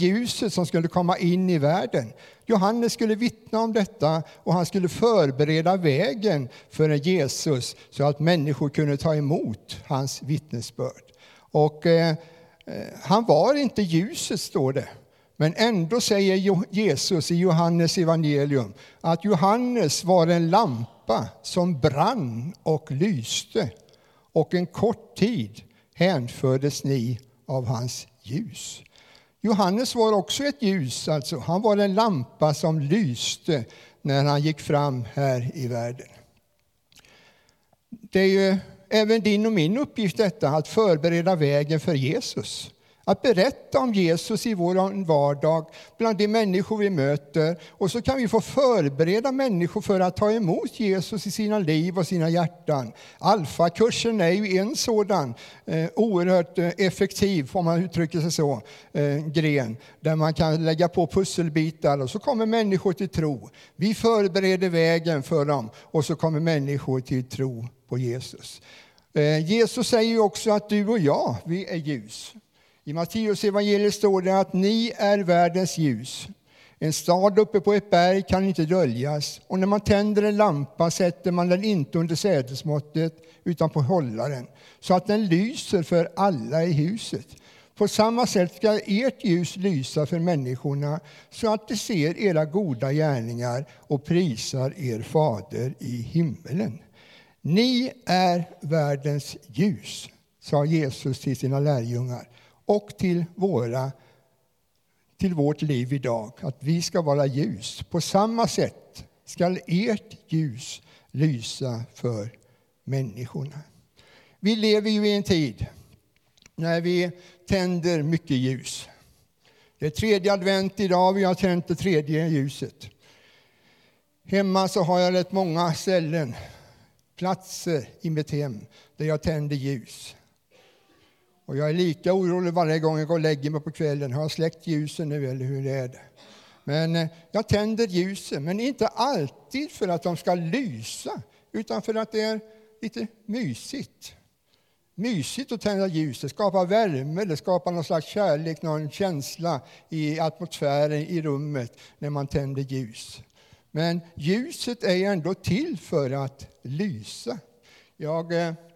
ljuset som skulle komma in i världen. Johannes skulle vittna om detta och han skulle förbereda vägen för Jesus så att människor kunde ta emot hans vittnesbörd. Och han var inte ljuset, står det. Men ändå säger Jesus i Johannes evangelium att Johannes var en lampa som brann och lyste. Och en kort tid hänfördes ni av hans ljus. Johannes var också ett ljus, alltså. Han var en lampa som lyste när han gick fram här i världen. Det är ju även din och min uppgift detta, att förbereda vägen för Jesus. Att berätta om Jesus i vår vardag bland de människor vi möter. Och så kan vi få förbereda människor för att ta emot Jesus i sina liv och sina hjärtan. Alfa-kursen är ju en sådan oerhört effektiv, får man uttrycka sig så, gren. Där man kan lägga på pusselbitar och så kommer människor till tro. Vi förbereder vägen för dem och så kommer människor till tro på Jesus. Jesus säger ju också att du och jag, vi är ljus. I Matteus evangeliet står det att ni är världens ljus. En stad uppe på ett berg kan inte döljas. Och när man tänder en lampa sätter man den inte under sädesmåttet utan på hållaren. Så att den lyser för alla i huset. På samma sätt ska ert ljus lysa för människorna så att de ser era goda gärningar och prisar er fader i himmelen. Ni är världens ljus, sa Jesus till sina lärjungar. Och till vårt liv idag, att vi ska vara ljus. På samma sätt ska ert ljus lysa för människorna. Vi lever ju i en tid när vi tänder mycket ljus. Det är 3:e advent idag, vi har tänt det 3:e ljuset. Hemma så har jag rätt många ställen, platser i mitt hem där jag tänder ljus. Och jag är lika orolig varje gång jag går och lägger mig på kvällen. Har jag släckt ljusen nu eller hur är det? Men jag tänder ljusen, men inte alltid för att de ska lysa. Utan för att det är lite mysigt. Mysigt att tända ljus. Det skapar värme, det skapar någon slags kärlek, någon känsla i atmosfären i rummet när man tänder ljus. Men ljuset är ändå till för att lysa. Jag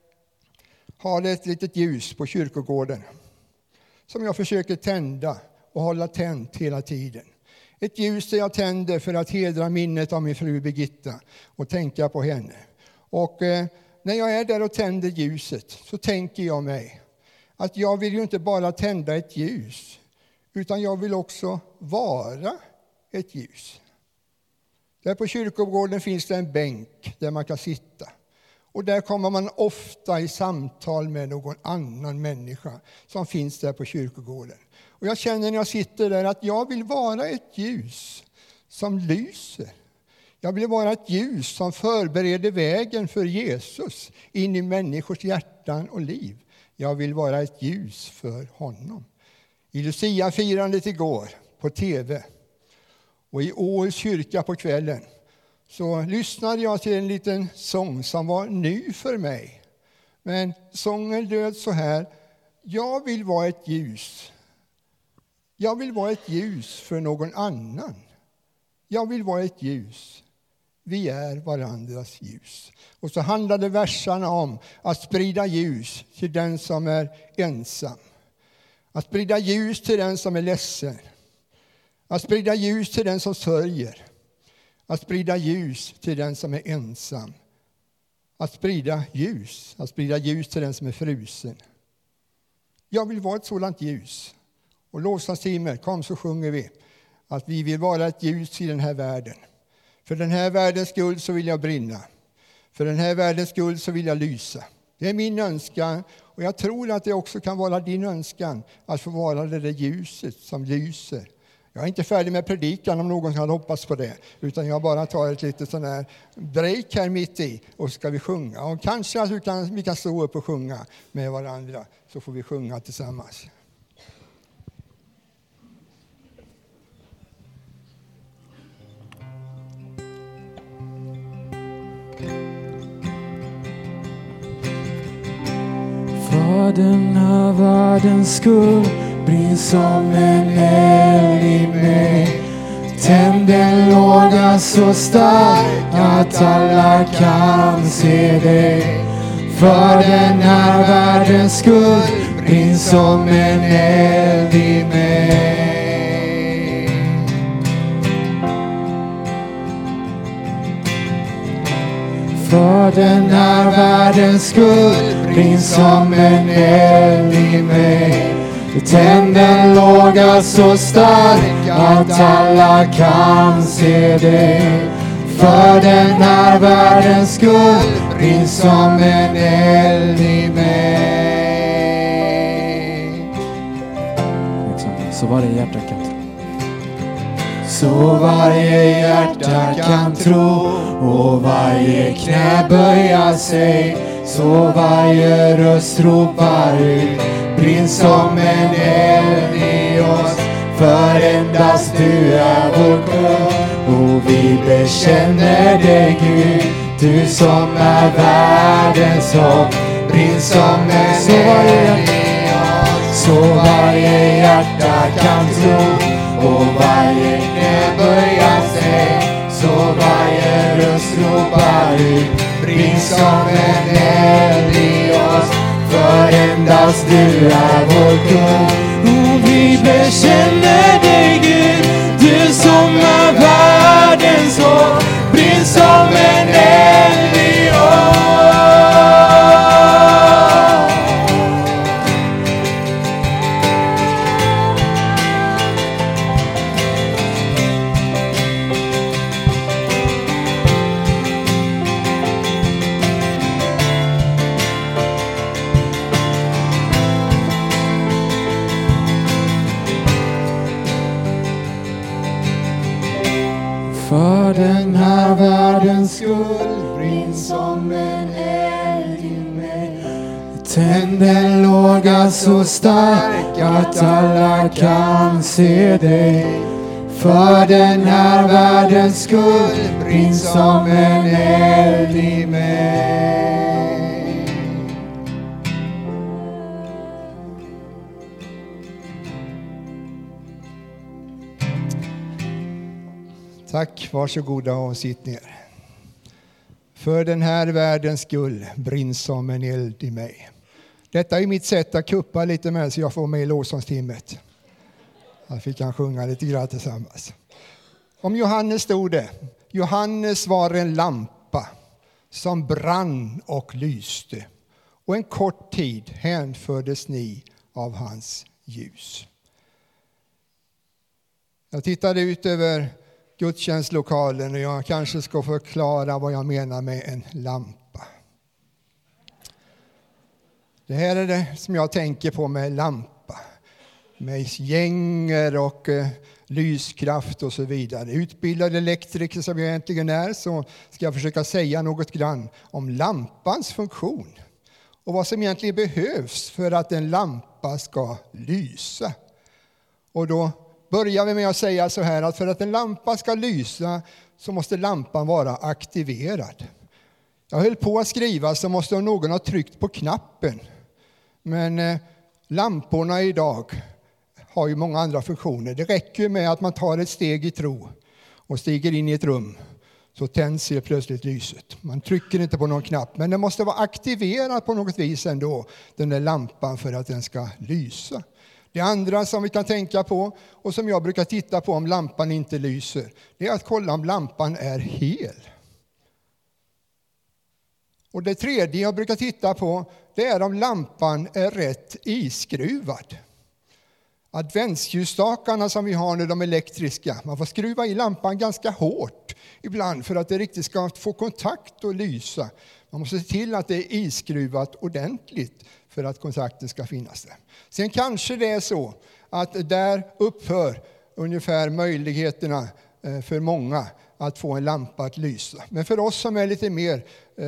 har ett litet ljus på kyrkogården som jag försöker tända och hålla tänt hela tiden. Ett ljus där jag tänder för att hedra minnet av min fru Birgitta och tänka på henne. Och när jag är där och tänder ljuset så tänker jag mig att jag vill ju inte bara tända ett ljus utan jag vill också vara ett ljus. Där på kyrkogården finns det en bänk där man kan sitta. Och där kommer man ofta i samtal med någon annan människa som finns där på kyrkogården. Och jag känner när jag sitter där att jag vill vara ett ljus som lyser. Jag vill vara ett ljus som förbereder vägen för Jesus in i människors hjärtan och liv. Jag vill vara ett ljus för honom. I Lucia-firandet igår på tv och i Åhus kyrka på kvällen så lyssnade jag till en liten sång som var ny för mig. Men sången löd så här: jag vill vara ett ljus. Jag vill vara ett ljus för någon annan. Jag vill vara ett ljus. Vi är varandras ljus. Och så handlade versarna om att sprida ljus till den som är ensam. Att sprida ljus till den som är ledsen. Att sprida ljus till den som sörjer. Att sprida ljus till den som är ensam. Att sprida ljus till den som är frusen. Jag vill vara ett sådant ljus. Och lovsångsteamet, kom så sjunger vi att vi vill vara ett ljus i den här världen. För den här världens skull så vill jag brinna. För den här världens skull så vill jag lysa. Det är min önskan och jag tror att det också kan vara din önskan att få vara det där ljuset som lyser. Jag är inte färdig med predikan om någon hade hoppats på det. Utan jag bara tar ett litet sån här break här mitt i och så ska vi sjunga. Och kanske att vi kan stå upp och sjunga med varandra så får vi sjunga tillsammans. Fadern av världens skull brinn som en eld i mig. Tänd en låga så stark att alla kan se dig. För den här världens skull, brinn som en eld i mig. För den här världens skull, brinn som en eld i mig. Tänd en låga så stark att alla kan se dig. För den här världens skull, brinn som en eld i mig. Så varje hjärta kan tro. Så varje hjärta kan tro och varje knä böja sig. Så varje röst ropar ut, brinn som en eld i oss. För endast du är vår kung och vi bekänner dig Gud. Du som är världens hopp, brinn som en eld i oss. Så varje hjärta kan tro och varje knä böja sig. Så varje röst ropar ut, brinn som en eld i oss. För endast du är vår kung och vi bekänner dig Gud. Du som är världens hopp, brinn som en eld i oss. För den här världens skull, brinn som en eld i mig. Tänd en låga så stark att alla kan se dig. För den här världens skull, brinn som en eld i mig. Tack, varsågoda och sitt ner. För den här världens skull, brinn som en eld i mig. Detta är mitt sätt att kuppa lite med så jag får med i lovsångstimmet. Jag fick han sjunga lite grann tillsammans. Om Johannes stod det: Johannes var en lampa som brann och lyste, och en kort tid hänfördes ni av hans ljus. Jag tittade ut över gudstjänstlokalen och jag kanske ska förklara vad jag menar med en lampa. Det här är det som jag tänker på med lampa. Med gänger och lyskraft och så vidare. Utbildad elektriker som jag egentligen är, så ska jag försöka säga något grann om lampans funktion. Och vad som egentligen behövs för att en lampa ska lysa. Och då börjar vi med att säga så här, att för att en lampa ska lysa så måste lampan vara aktiverad. Jag höll på att skriva så måste någon ha tryckt på knappen. Men lamporna idag har ju många andra funktioner. Det räcker med att man tar ett steg i tro och stiger in i ett rum, så tänds det plötsligt lyset. Man trycker inte på någon knapp, men det måste vara aktiverat på något vis ändå, den där lampan, för att den ska lysa. Det andra som vi kan tänka på och som jag brukar titta på om lampan inte lyser, det är att kolla om lampan är hel. Och det tredje jag brukar titta på, det är om lampan är rätt iskruvad. Adventsljusstakarna som vi har nu, de elektriska, man får skruva i lampan ganska hårt ibland för att det riktigt ska få kontakt och lysa. Man måste se till att det är iskruvat ordentligt för att kontakten ska finnas där. Sen kanske det är så att där upphör ungefär möjligheterna för många att få en lampa att lysa. Men för oss som är lite mer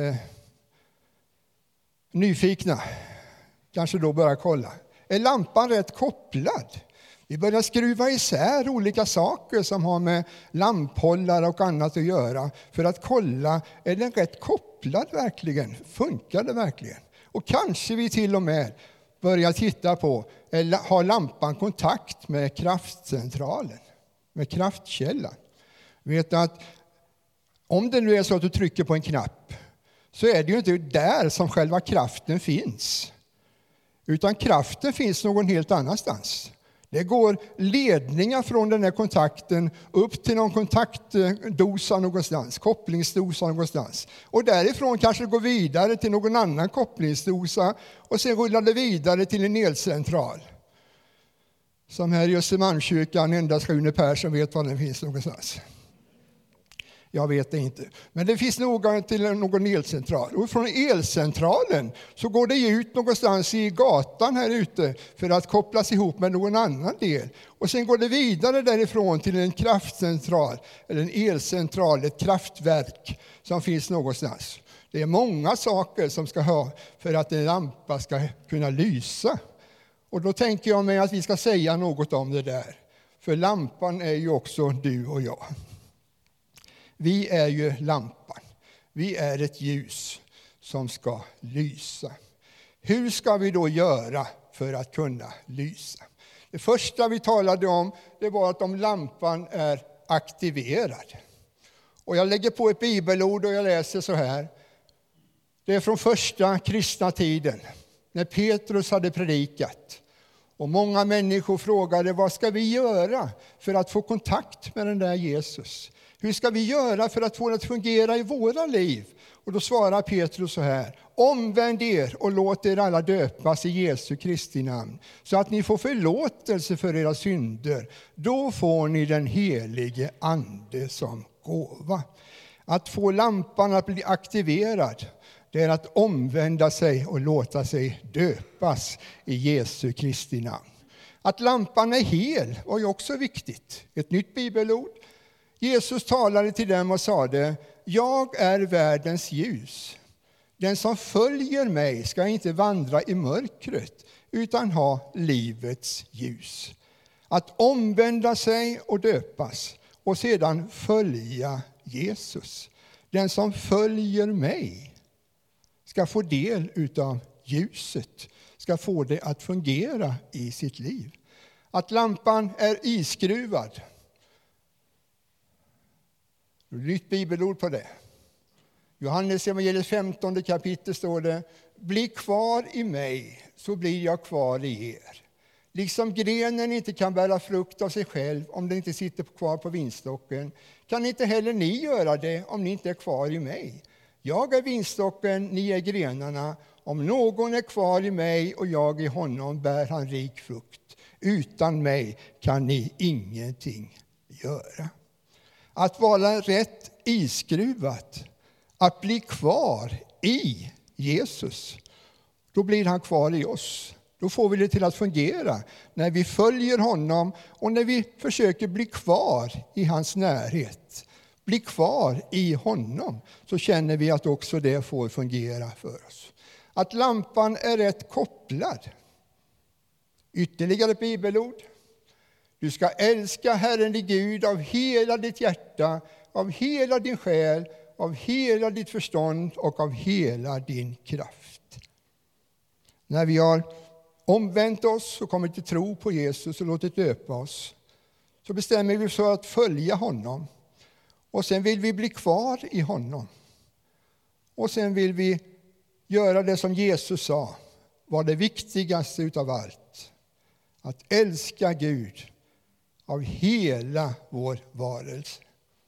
nyfikna, kanske då börja kolla. Är lampan rätt kopplad? Vi börjar skruva isär olika saker som har med lamphållare och annat att göra för att kolla, är den rätt kopplad verkligen? Funkar det verkligen? Och kanske vi till och med börja titta på, har lampan kontakt med kraftcentralen, med kraftkällan? Vet att om det nu är så att du trycker på en knapp, så är det ju inte där som själva kraften finns. Utan kraften finns någon helt annanstans. Det går ledningar från den här kontakten upp till någon kontaktdosa någonstans, kopplingsdosa någonstans. Och därifrån kanske det går vidare till någon annan kopplingsdosa och sen rullar det vidare till en elcentral. Som här i Östermalmskyrkan, endast Rune Persson vet var den finns någonstans. Jag vet det inte. Men det finns nog till någon elcentral. Och från elcentralen så går det ut någonstans i gatan här ute för att kopplas ihop med någon annan del. Och sen går det vidare därifrån till en kraftcentral, eller en elcentral, ett kraftverk som finns någonstans. Det är många saker som ska ha för att en lampa ska kunna lysa. Och då tänker jag mig att vi ska säga något om det där. För lampan är ju också du och jag. Vi är ju lampan. Vi är ett ljus som ska lysa. Hur ska vi då göra för att kunna lysa? Det första vi talade om, det var att om lampan är aktiverad. Och jag lägger på ett bibelord och jag läser så här. Det är från första kristna tiden, när Petrus hade predikat. Och många människor frågade, vad ska vi göra för att få kontakt med den där Jesus? Hur ska vi göra för att få det att fungera i våra liv? Och då svarar Petrus så här. Omvänd er och låt er alla döpas i Jesu Kristi namn, så att ni får förlåtelse för era synder. Då får ni den helige ande som gåva. Att få lampan att bli aktiverad, det är att omvända sig och låta sig döpas i Jesu Kristi namn. Att lampan är hel var ju också viktigt. Ett nytt bibelord. Jesus talade till dem och sade, jag är världens ljus. Den som följer mig ska inte vandra i mörkret utan ha livets ljus. Att omvända sig och döpas och sedan följa Jesus. Den som följer mig ska få del utav ljuset, ska få det att fungera i sitt liv. Att lampan är iskruvad. Nytt bibelord på det. Johannes evangeliet 15 kapitel står det, bli kvar i mig så blir jag kvar i er. Liksom grenen inte kan bära frukt av sig själv om den inte sitter kvar på vinstocken, kan inte heller ni göra det om ni inte är kvar i mig. Jag är vinstocken, ni är grenarna. Om någon är kvar i mig och jag i honom bär han rik frukt. Utan mig kan ni ingenting göra. Att vara rätt iskruvat, att bli kvar i Jesus, då blir han kvar i oss. Då får vi det till att fungera när vi följer honom och när vi försöker bli kvar i hans närhet. Bli kvar i honom, så känner vi att också det får fungera för oss. Att lampan är rätt kopplad. Ytterligare ett bibelord. Du ska älska Herren din Gud av hela ditt hjärta, av hela din själ, av hela ditt förstånd och av hela din kraft. När vi har omvänt oss och kommit till tro på Jesus och låtit döpa oss, så bestämmer vi oss för att följa honom. Och sen vill vi bli kvar i honom. Och sen vill vi göra det som Jesus sa var det viktigaste utav allt. Att älska Gud av hela vår varelse.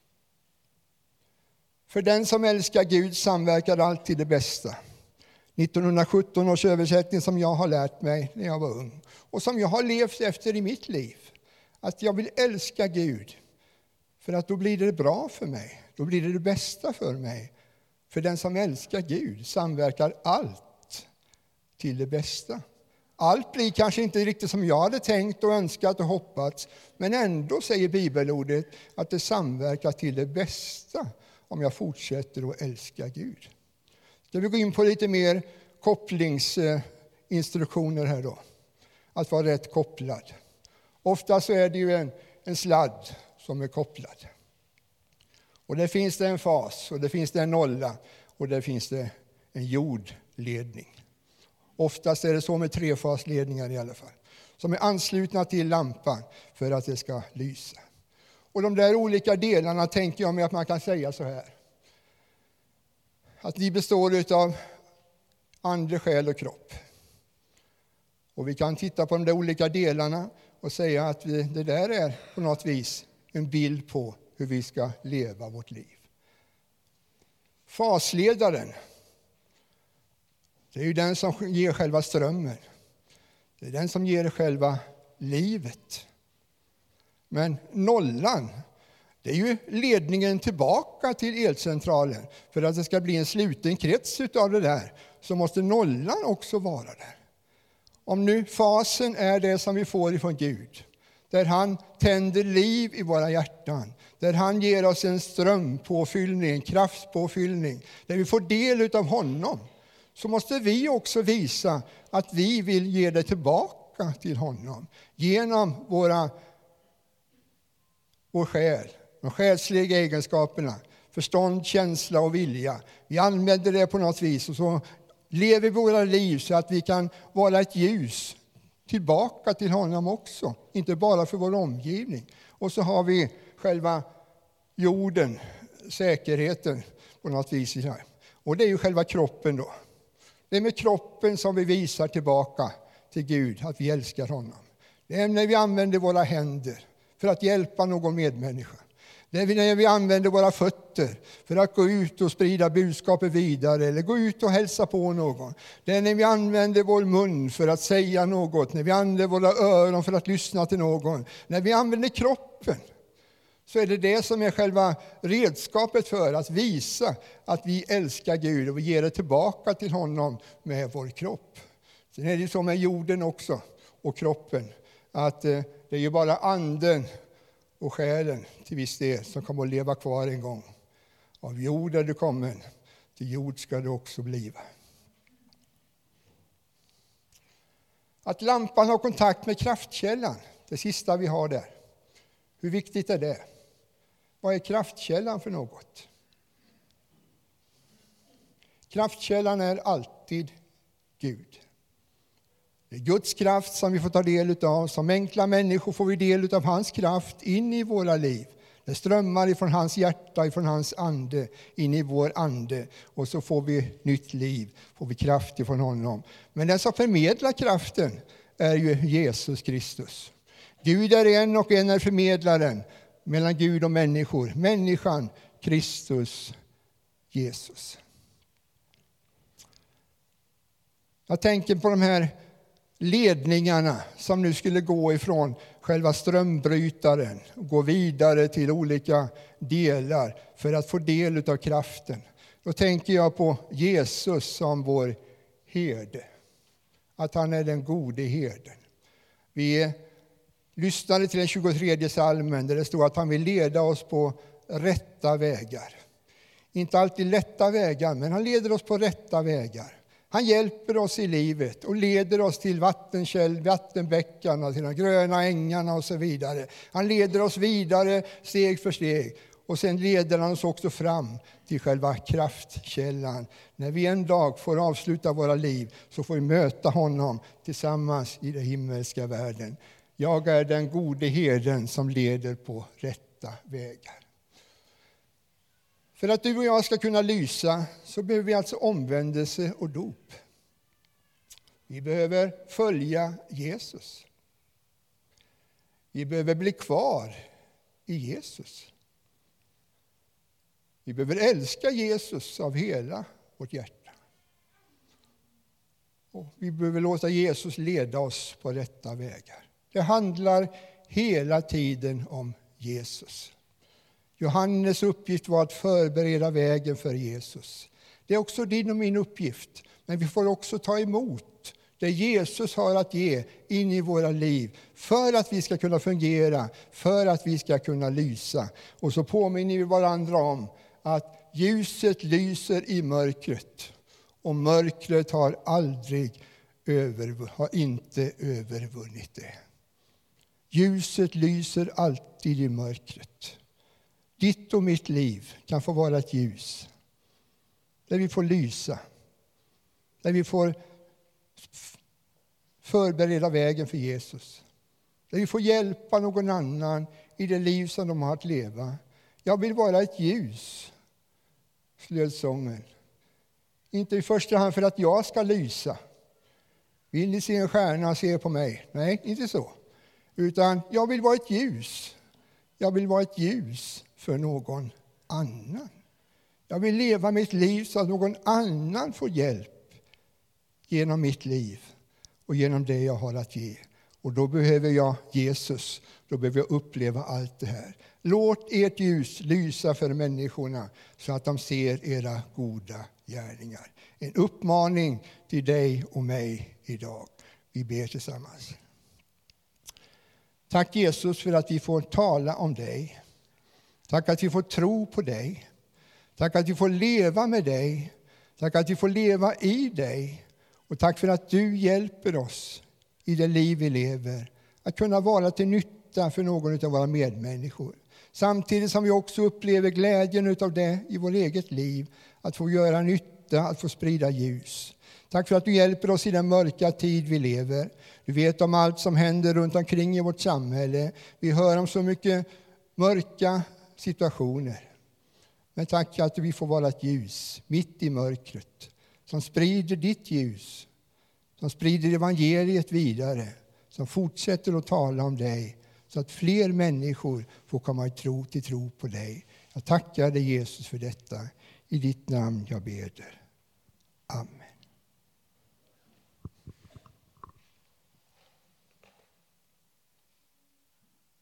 För den som älskar Gud samverkar alltid det bästa. 1917 års översättning som jag har lärt mig när jag var ung. Och som jag har levt efter i mitt liv. Att jag vill älska Gud. För att då blir det bra för mig. Då blir det bästa för mig. För den som älskar Gud samverkar allt till det bästa. Allt blir kanske inte riktigt som jag hade tänkt och önskat och hoppats. Men ändå säger bibelordet att det samverkar till det bästa om jag fortsätter att älska Gud. Ska vi gå in på lite mer kopplingsinstruktioner här då. Att vara rätt kopplad. Ofta så är det ju en sladd som är kopplad. Och där finns det en fas och där finns det en nolla och där finns det en jordledning. Oftast är det så med trefasledningar i alla fall. Som är anslutna till lampan för att det ska lysa. Och de där olika delarna tänker jag mig att man kan säga så här. Att vi består av ande, själ och kropp. Och vi kan titta på de där olika delarna och säga att det där är på något vis en bild på hur vi ska leva vårt liv. Fasledaren, det är ju den som ger själva strömmen. Det är den som ger själva livet. Men nollan, det är ju ledningen tillbaka till elcentralen. För att det ska bli en sluten krets utav det där så måste nollan också vara där. Om nu fasen är det som vi får ifrån Gud, där han tänder liv i våra hjärtan, där han ger oss en strömpåfyllning, en kraftpåfyllning, där vi får del utav honom, så måste vi också visa att vi vill ge det tillbaka till honom genom vår själ, de själsliga egenskaperna, förstånd, känsla och vilja. Vi använder det på något vis och så lever vi våra liv så att vi kan vara ett ljus tillbaka till honom också, inte bara för vår omgivning. Och så har vi själva jorden, säkerheten på något vis. Och det är ju själva kroppen då. Det är med kroppen som vi visar tillbaka till Gud att vi älskar honom. Det är när vi använder våra händer för att hjälpa någon medmänniska. Det är när vi använder våra fötter för att gå ut och sprida budskapet vidare eller gå ut och hälsa på någon. Det är när vi använder vår mun för att säga något, när vi använder våra öron för att lyssna till någon. När vi använder kroppen så är det som är själva redskapet för att visa att vi älskar Gud och vi ger det tillbaka till honom med vår kropp. Sen är det så med jorden också och kroppen att det är ju bara anden och själen till viss del som kommer att leva kvar en gång. Av jord är du kommen, till jord ska du också bliva. Att lampan har kontakt med kraftkällan, det sista vi har där. Hur viktigt är det? Vad är kraftkällan för något? Kraftkällan är alltid Gud. Det är Guds kraft som vi får ta del av. Som enkla människor får vi del av hans kraft in i våra liv. Det strömmar ifrån hans hjärta, ifrån hans ande, in i vår ande. Och så får vi nytt liv, får vi kraft ifrån honom. Men den som förmedlar kraften är ju Jesus Kristus. Gud är en och en är förmedlaren mellan Gud och människor. Människan, Kristus, Jesus. Jag tänker på de här ledningarna som nu skulle gå ifrån själva strömbrytaren och gå vidare till olika delar för att få del av kraften. Då tänker jag på Jesus som vår herde. Att han är den gode herden. Vi lyssnade till den 23 salmen där det står att han vill leda oss på rätta vägar. Inte alltid lätta vägar, men han leder oss på rätta vägar. Han hjälper oss i livet och leder oss till vattenbäckarna, till de gröna ängarna och så vidare. Han leder oss vidare steg för steg och sen leder han oss också fram till själva kraftkällan. När vi en dag får avsluta våra liv så får vi möta honom tillsammans i den himmelska världen. Jag är den gode herden som leder på rätta vägar. För att du och jag ska kunna lysa så behöver vi alltså omvändelse och dop. Vi behöver följa Jesus. Vi behöver bli kvar i Jesus. Vi behöver älska Jesus av hela vårt hjärta. Och vi behöver låta Jesus leda oss på rätta vägar. Det handlar hela tiden om Jesus. Johannes uppgift var att förbereda vägen för Jesus. Det är också din och min uppgift. Men vi får också ta emot det Jesus har att ge in i våra liv. För att vi ska kunna fungera. För att vi ska kunna lysa. Och så påminner vi varandra om att ljuset lyser i mörkret. Och mörkret har inte övervunnit det. Ljuset lyser alltid i mörkret. Ditt och mitt liv kan få vara ett ljus. Där vi får lysa. Där vi får förbereda vägen för Jesus. Där vi får hjälpa någon annan i det liv som de har att leva. Jag vill vara ett ljus, flöd sången. Inte i första hand för att jag ska lysa. Vill ni se en stjärna, se på mig? Nej, inte så. Utan jag vill vara ett ljus. Jag vill vara ett ljus för någon annan. Jag vill leva mitt liv så att någon annan får hjälp genom mitt liv och genom det jag har att ge. Och då behöver jag Jesus. Då behöver jag uppleva allt det här. Låt ert ljus lysa för människorna så att de ser era goda gärningar. En uppmaning till dig och mig idag. Vi ber tillsammans. Tack Jesus för att vi får tala om dig. Tack att vi får tro på dig. Tack att vi får leva med dig. Tack att vi får leva i dig. Och tack för att du hjälper oss i det liv vi lever. Att kunna vara till nytta för någon av våra medmänniskor. Samtidigt som vi också upplever glädjen av det i vårt eget liv. Att få göra nytta, att få sprida ljus. Tack för att du hjälper oss i den mörka tid vi lever. Du vet om allt som händer runt omkring i vårt samhälle. Vi hör om så mycket mörka situationer. Men tack att vi får vara ett ljus mitt i mörkret. Som sprider ditt ljus. Som sprider evangeliet vidare. Som fortsätter att tala om dig. Så att fler människor får komma till tro på dig. Jag tackar dig Jesus för detta. I ditt namn jag ber. Amen.